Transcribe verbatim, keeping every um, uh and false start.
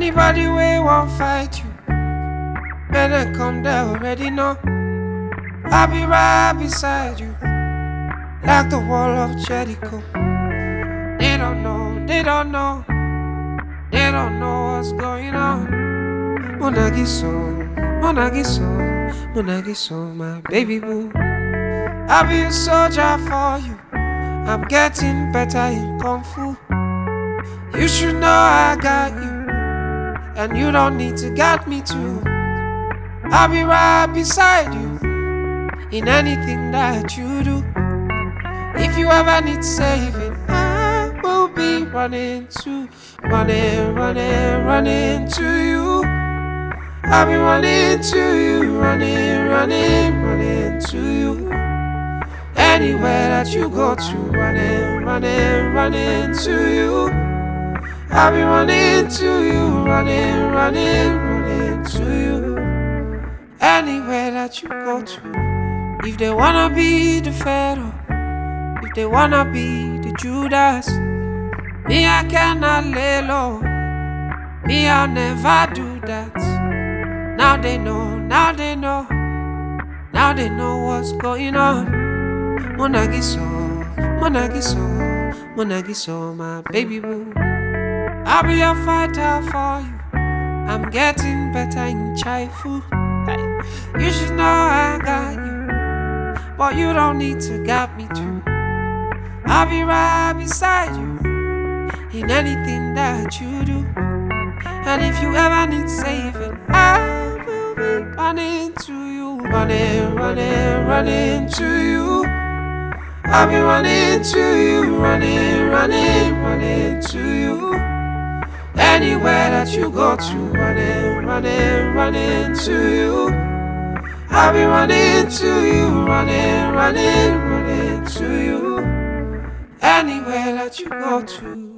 Anybody way won't fight you, better come there already know. I'll be right beside you, like the wall of Jericho. They don't know, they don't know, they don't know what's going on. Monagiso, Monagiso, Monagiso, my baby boo. I'll be a soldier for you. I'm getting better in Kung Fu. You should know I got you, and you don't need to get me too. I'll be right beside you in anything that you do. If you ever need saving, I will be running to, running, running, running to you. I'll be running to you, running, running, running to you. Anywhere that you go to, running, running, running to you. I'll be running to you, running, running, running to you. Anywhere that you go to. If they wanna be the Pharaoh, if they wanna be the Judas, me I cannot lay low, me I'll never do that. Now they know, now they know, now they know what's going on. Monagiso, Monagiso, Monagiso, my baby boo. I'll be a fighter for you. I'm getting better in Chai Fu. Hey, you should know I got you, but you don't need to get me too. I'll be right beside you in anything that you do. And if you ever need saving, I will be running to you, running, running, running to you. I'll be running to you, running, running, running to you. Anywhere that you go to, running, running, running to you. I'll be running to you, running, running, running to you. Anywhere that you go to.